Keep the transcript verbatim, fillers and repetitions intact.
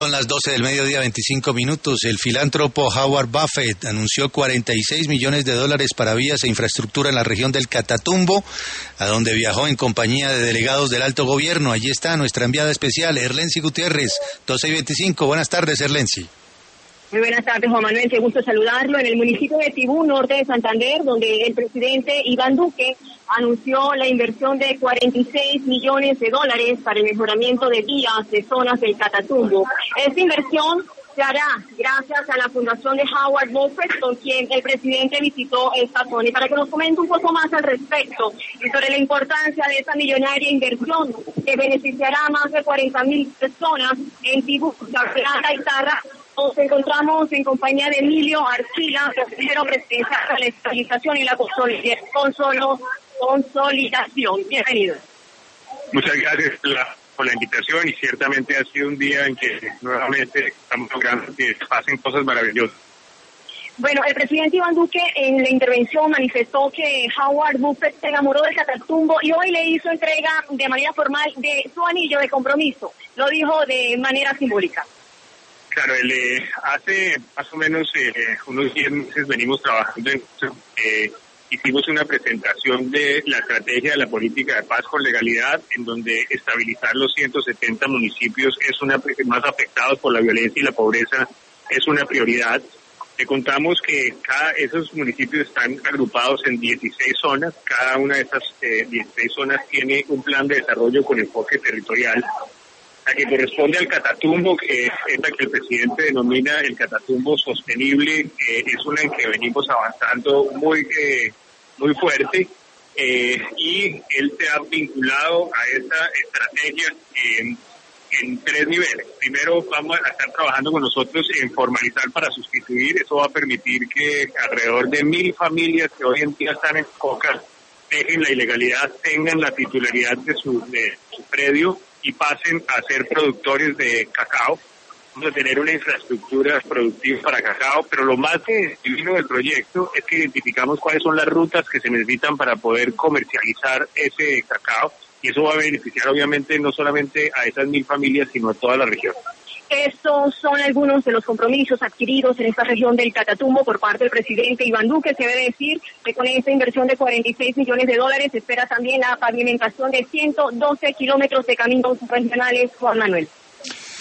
Son las doce del mediodía, veinticinco minutos. El filántropo Howard Buffett anunció cuarenta y seis millones de dólares para vías e infraestructura en la región del Catatumbo, a donde viajó en compañía de delegados del alto gobierno. Allí está nuestra enviada especial, Erlency Gutiérrez, doce y veinticinco. Buenas tardes, Erlency. Muy buenas tardes, Juan Manuel, qué gusto saludarlo. En el municipio de Tibú, norte de Santander, donde el presidente Iván Duque anunció la inversión de cuarenta y seis millones de dólares para el mejoramiento de vías de zonas del Catatumbo. Esta inversión se hará gracias a la fundación de Howard Buffett, con quien el presidente visitó esta zona. Y para que nos comente un poco más al respecto y sobre la importancia de esta millonaria inversión que beneficiará a más de cuarenta mil personas en Tibú, La Plata y Tarra, nos encontramos en compañía de Emilio Archila, consejero presidencial de la estabilización y la consolidación. Bienvenido. Muchas gracias por la, por la invitación, y ciertamente ha sido un día en que nuevamente estamos logrando que pasen cosas maravillosas. Bueno, el presidente Iván Duque en la intervención manifestó que Howard Buffett se enamoró del Catatumbo y hoy le hizo entrega de manera formal de su anillo de compromiso. Lo dijo de manera simbólica. Claro, él, eh, hace más o menos eh, unos diez meses venimos trabajando en eso. Eh, hicimos una presentación de la estrategia de la política de paz con legalidad, en donde estabilizar los ciento setenta municipios es una más afectados por la violencia y la pobreza es una prioridad. Le contamos que cada esos municipios están agrupados en dieciséis zonas. Cada una de esas eh, dieciséis zonas tiene un plan de desarrollo con enfoque territorial. La que corresponde al Catatumbo, que es la que el presidente denomina el Catatumbo sostenible, eh, es una en que venimos avanzando muy eh, muy fuerte, eh, y él se ha vinculado a esta estrategia en, en tres niveles. Primero, vamos a estar trabajando con nosotros en formalizar para sustituir. Eso va a permitir que alrededor de mil familias que hoy en día están en Coca dejen la ilegalidad, tengan la titularidad de su, de su predio y pasen a ser productores de cacao. Vamos a tener una infraestructura productiva para cacao, pero lo más divino del proyecto es que identificamos cuáles son las rutas que se necesitan para poder comercializar ese cacao, y eso va a beneficiar obviamente no solamente a esas mil familias, sino a toda la región. Estos son algunos de los compromisos adquiridos en esta región del Catatumbo por parte del presidente Iván Duque. Se debe decir que con esta inversión de cuarenta y seis millones de dólares se espera también la pavimentación de ciento doce kilómetros de caminos regionales. Juan Manuel.